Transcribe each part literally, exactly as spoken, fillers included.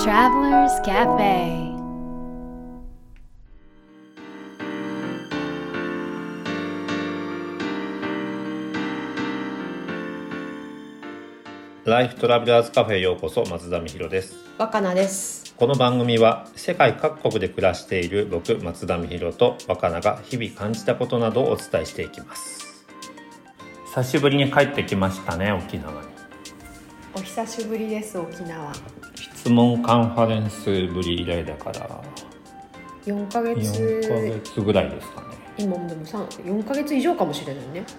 Travelers Cafe。 ライフトラベラーズカフェへようこそ。松田美弘です。 若菜です。 この番組は世界各国で暮らしている僕松田美弘と若菜が日々感じたことなどをお伝えしていきます。久しぶりに帰ってきましたね、沖縄に。 お久しぶりです。沖縄質問カンファレンスぶり以来だからよんかげつよんかげつぐらいですかね。 今もでもよんかげつ以上かもしれないね。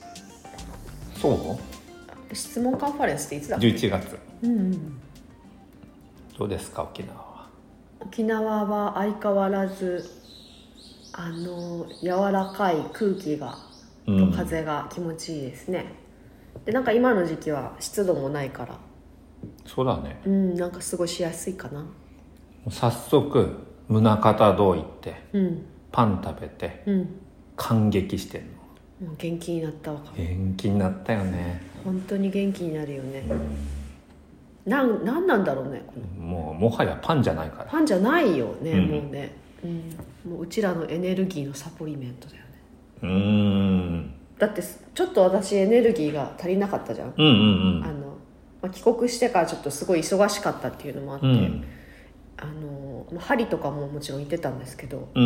そう質問カンファレンスっていつだっけ？ じゅういちがつ、 うんうん、 どうですか沖縄は。 沖縄は相変わらずあの柔らかい空気がと風が気持ちいいですね、うん、でなんか今の時期は湿度もないから、 そうだね、 うん、なんか過ごしやすいかな。 早速宗像堂行って、 うん、パパン食べて、うん、感激してんの。 もう元気になったわ。 元気になったよね。 本当に元気になるよね、うん、なん、なんなんだろうね。 もうもはやパンじゃないから。 パンじゃないよね、 うん、 もうね、うん、もううちらのエネルギーのサプリメントだよね。 うーん、だってちょっと私エネルギーが足りなかったじゃん、 うんうんうん、 あのまあ、帰国してからちょっとすごい忙しかったっていうのもあって、うん、あの針とかももちろん行ってたんですけど、うん、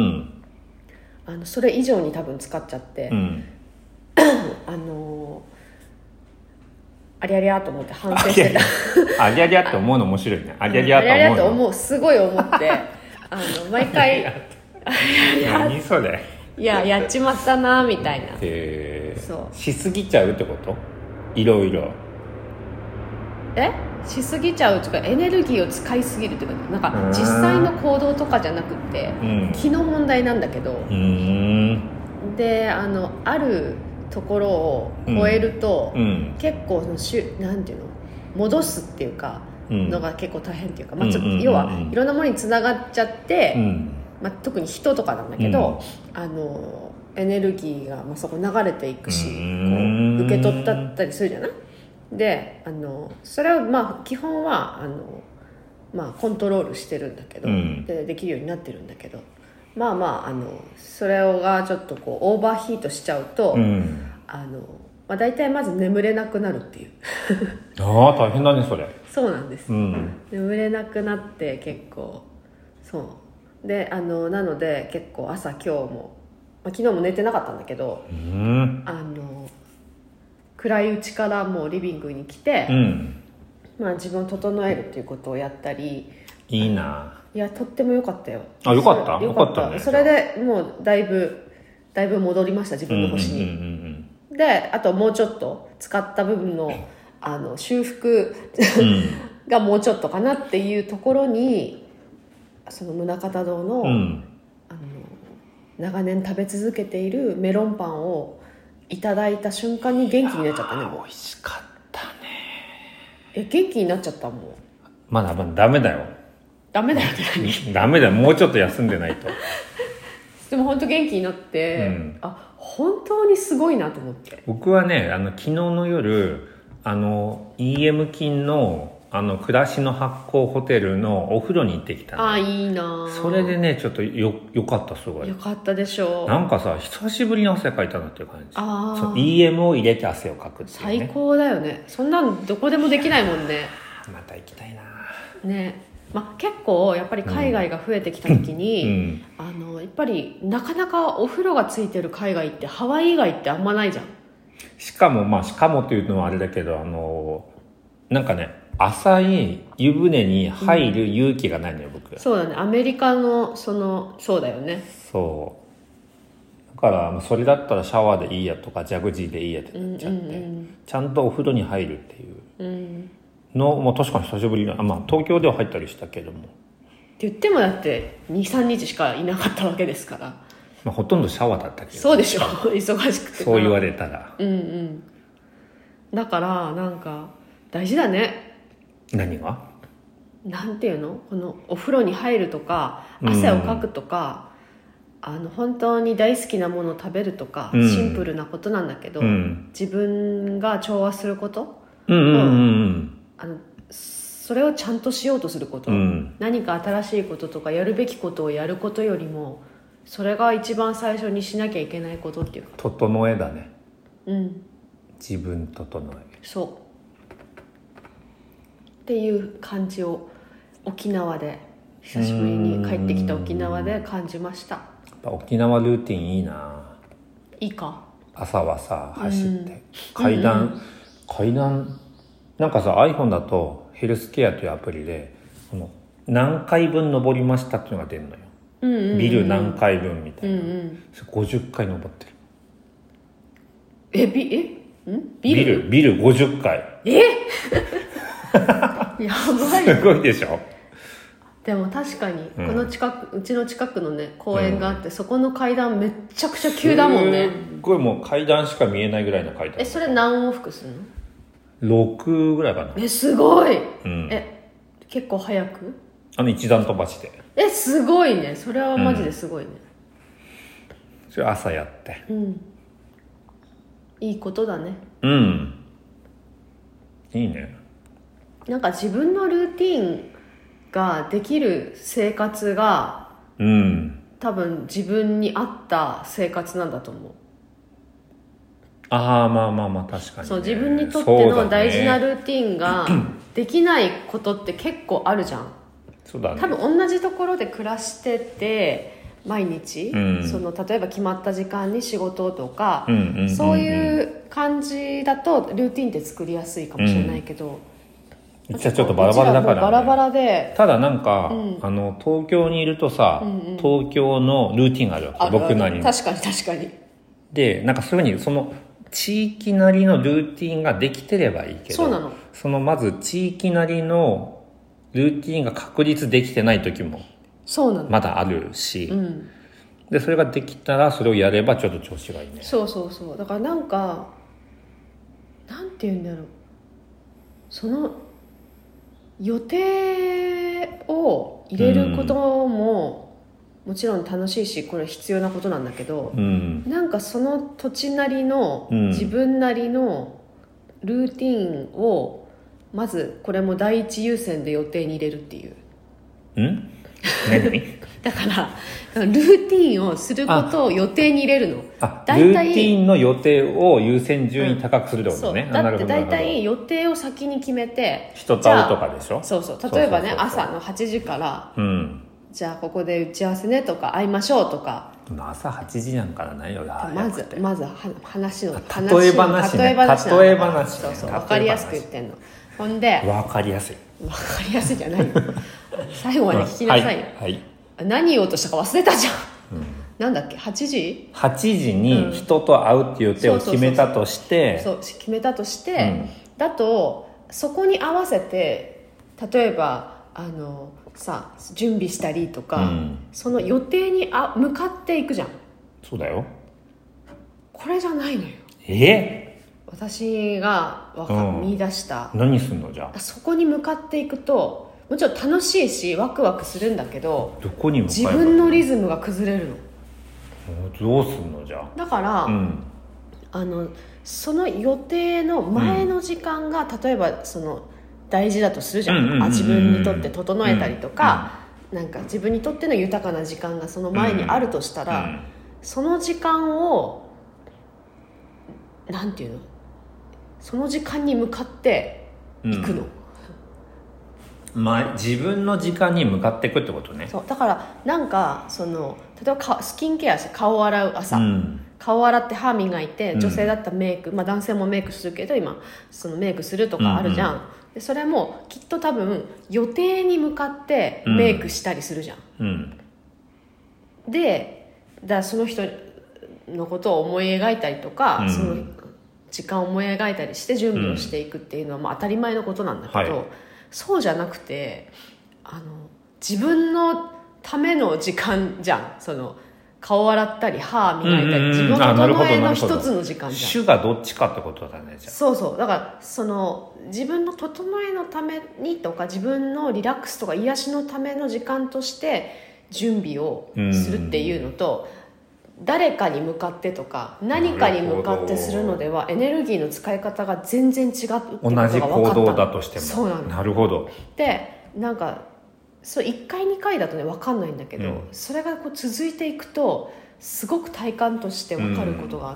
あのそれ以上に多分使っちゃって、うん、あのありゃりゃと思って反省してた。 ありゃりゃって思うの面白いね。ありゃりゃと思うの、ありゃりゃと思う、すごい思ってあの毎回ありゃりゃ何それ、 いややっちまったなみたいな。 へー、 そうしすぎちゃうってこと？いろいろえしすぎちゃうとかエネルギーを使いすぎるっていうか、なんか実際の行動とかじゃなくて、うん、気の問題なんだけど、うん、であのあるところを超えると、うん、結構そのしゅなんていうの戻すっていうか、うん、のが結構大変っていうか、まあ、ちょっと要はいろんなものにつながっちゃって、うん、まあ、特に人とかなんだけど、うん、あのエネルギーが、まあ、そこ流れていくし、こう受け取ったりするじゃない。であのそれをまあ基本はあの、まあ、コントロールしてるんだけど、うん、で, できるようになってるんだけど、まあまああのそれがちょっとこうオーバーヒートしちゃうと、うん、あのまあ、大体まず眠れなくなるっていうああ大変だねそれ。 そうなんです、うん、眠れなくなって結構そうであのなので結構朝今日も、まあ、昨日も寝てなかったんだけど、うん、あの暗いうちからもうリビングに来て、うん、まあ、自分を整えるっていうことをやったり。 いいな。 いやとっても良かったよ。 あ、良かった。 良かった、ね、それでもうだいぶだいぶ戻りました、自分の星に、うんうんうんうん、であともうちょっと使った部分のあの修復、うん、がもうちょっとかなっていうところに、その宗像堂の、うん、あの長年食べ続けているメロンパンをいただいた瞬間に元気になっちゃったね。もう美味しかったね。 え元気になっちゃったもん。 まだまだダメだよ。 ダメだよって何？ ダメだよ、もうちょっと休んでないと。 でも本当元気になって、うん、あ本当にすごいなと思って。 僕はねあの昨日の夜あの イーエム 金のあの暮らしの発酵ホテルのお風呂に行ってきたの。 あいいな。 それでねちょっとよよかった。すごいよかったでしょう。 なんかさ久しぶりに汗かいたなっていう感じ。あそう イーエム を入れて汗をかくっていう、ね、 最高だよね。そんなんどこでもできないもんね。 また行きたいなね。まあ、結構やっぱり海外が増えてきた時に、うん、あのやっぱりなかなかお風呂がついてる海外ってハワイ以外ってあんまないじゃん。 しかもまあしかもというのはあれだけど、あのなんかね浅い湯船に入る勇気がないのよ、うん、僕。 そうだね、アメリカのそのそうだよね。 そうだからそれだったらシャワーでいいやとかジャグジーでいいやってなっちゃって、うんうんうん、ちゃんとお風呂に入るっていう、うんの、まあ、確かに久しぶりな、まあ、東京では入ったりしたけどもって言ってもだって にさんにちしかいなかったわけですから、 まあ、ほとんどシャワーだったけど。 そうでしょ忙しくて。 そう言われたらうんうんだからなんか大事だね。 何がなんていうの、このお風呂に入るとか汗をかくとか、うん、あの本当に大好きなものを食べるとか、うん、シンプルなことなんだけど、うん、自分が調和すること、うんうんうんうん、あのそれをちゃんとしようとすること、 うん、 何か新しいこととかやるべきことをやることよりもそれが一番最初にしなきゃいけないことっていうか整えだね。 うん自分整え。 そうっていう感じを沖縄で久しぶりに帰ってきた沖縄で感じました。 やっぱ沖縄ルーティンいいな。 いいか。 朝はさ走って階段、うんうん、階段なんかさ iPhone だとヘルスケアというアプリでこの何回分登りましたっていうのが出るのよ、うんうんうん、ビル何回分みたいな、うんうん、ごじゅっかい登ってる。 えビえんビルビルビルごじゅっかい。 えやばい。 すごいでしょ。 でも確かにこの近く、うん、うちの近くのね公園があって、うん、そこの階段めっちゃくちゃ急だもんね。 すごいもう階段しか見えないぐらいの階段。 えそれ何往復するの？ ろくぐらいかな。 えすごい、 うん、 え結構早く？ あの一段飛ばして。 えすごいね。それはマジですごいね、 うん、それ朝やって、 うん、いいことだね。 うんいいね。 なんか自分のルーティンができる生活が、 うん、 多分自分に合った生活なんだと思う。 ああまあまあまあ確かに、ね、 そう自分にとっての大事なルーティンができないことって結構あるじゃん。 そうだね。 多分同じところで暮らしてて毎日、うん、その例えば決まった時間に仕事とか、うんうんうんうん、そういう感じだとルーティンって作りやすいかもしれないけど、 うん、じゃあちょっとバラバラだから、ね、 バラバラで。 ただなんか、うん、あの東京にいるとさ、うんうん、東京のルーティンがあるわけ。あるある僕なりに。 確かに確かに。 でなんかそういうふうにその地域なりのルーティンができてればいいけど、 そうなの。 そのまず地域なりのルーティンが確立できてない時もそうなの。 まだあるし、 うん、 でそれができたらそれをやればちょっと調子がいいね。 そうそうそう。だからなんかなんて言うんだろう、その予定を入れることももちろん楽しいしこれ必要なことなんだけど、 うん、 なんかその土地なりの、うん、自分なりのルーティンをまずこれも第一優先で予定に入れるっていう。 ん？何？ だからルーティンをすることを予定に入れるの。 あ、だいたいルーティンの予定を優先順位高くするってことね。 うん、そうだって大体予定を先に決めて人と会うとかでしょ。 そうそう例えばね朝のはちじから、うん、じゃあここで打ち合わせねとか会いましょうとか。 朝はちじなんからないよ。 まずまず話の例え話ね。例え話例え話、ね、そうそう分かりやすく言ってんの。ほんで分かりやすい分かりやすいじゃない最後まで聞きなさいよ、 はいはい、 何言おうとしたか忘れたじゃん、うん、なんだっけはちじはちじに人と会うっていう予定を決めたとしてそう決めたとして、うん、だとそこに合わせて例えばあのさ準備したりとか、うん、その予定にあ向かっていくじゃん。 そうだよ。 これじゃないのよ。 え私がわか、うん、見出した何すんのじゃあ。 そこに向かっていくともちろん楽しいしワクワクするんだけど、 どこに向かえば自分のリズムが崩れるの。 どうすんのじゃあ。 だから、うん、あのその予定の前の時間が、うん、例えばその大事だとするじゃん。自分にとって整えたりとか、うんうん、なんか自分にとっての豊かな時間がその前にあるとしたら、うん、その時間をなんていうのその時間に向かっていくの、 うんまあ、自分の時間に向かっていくってことね。 そうだからなんかその例えばスキンケアして顔を洗う朝、うん、顔を洗って歯磨いて女性だったらメイク、うんまあ、男性もメイクするけど今そのメイクするとかあるじゃん、うんうん、でそれもきっと多分予定に向かってメイクしたりするじゃん、うんうん、でだからその人のことを思い描いたりとか、うん、その時間を思い描いたりして準備をしていくっていうのはまあ当たり前のことなんだけど、うんはい、そうじゃなくてあの自分のための時間じゃん。その顔洗ったり歯磨いたり、自分の整えの一つの時間じゃん。 主がどっちかってことだね。じゃあそうそうだからその自分の整えのためにとか自分のリラックスとか癒しのための時間として準備をするっていうのと、 誰かに向かってとか何かに向かってするのではエネルギーの使い方が全然違うってことが分かった。 同じ行動だとしても。 そうなんだ。 なるほど。 でなんかそういっかいにかいだとね分かんないんだけど、うん、それがこう続いていくとすごく体感として分かることがあって、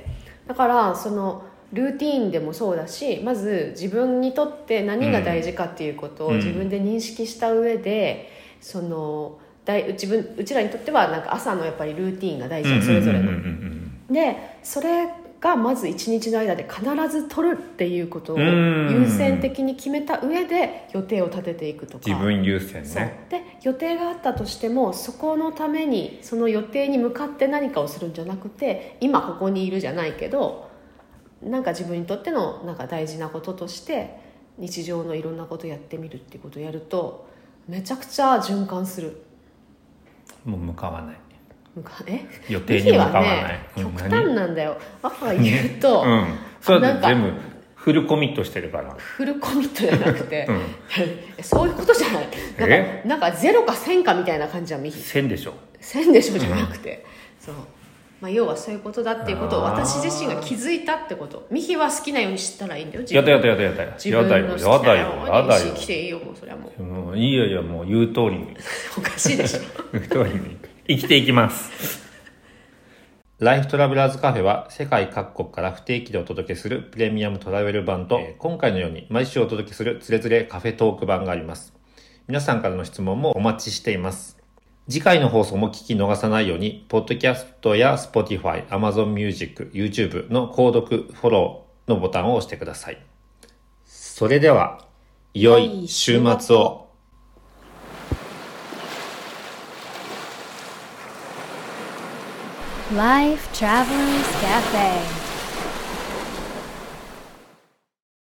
うん、だからそのルーティーンでもそうだし、まず自分にとって何が大事かっていうことを自分で認識した上で、うん、その自分うちらにとってはなんか朝のやっぱりルーティーンが大事、それぞれの。でそれがまず一日の間で必ず取るっていうことを優先的に決めた上で予定を立てていくとか。 自分優先ね。 そうで予定があったとしてもそこのためにその予定に向かって何かをするんじゃなくて、今ここにいるじゃないけどなんか自分にとってのなんか大事なこととして日常のいろんなことやってみるっていうことをやるとめちゃくちゃ循環する。 もう向かわない。 向かえ予定に向かわない、 ね、極端なんだよ。母が言うと、 うん、それは全部フルコミットしてるから。 フルコミットじゃなくて、うん、そういうことじゃない。なんか、なんかゼロかせんかみたいな感じはミヒ。 せんでしょ。 せんでしょじゃなくて、うん、そう。まあ、要はそういうことだっていうことを私自身が気づいたってこと。ミヒは好きなように知ったらいいんだよ。 やだやだやだやだよ。 自分の好きなように生きていいよ、もうそれはもう。 もういいよいや、もう言う通りに。 おかしいでしょ。 言う通りに生きていきます。ライフトラベラーズカフェは世界各国から不定期でお届けするプレミアムトラベル版と、今回のように毎週お届けするつれづれカフェトーク版があります。皆さんからの質問もお待ちしています。次回の放送も聞き逃さないように、ポッドキャストや Spotify、Amazon Music、YouTube の購読、フォローのボタンを押してください。それでは、良い週末を。 Life Travelers Cafe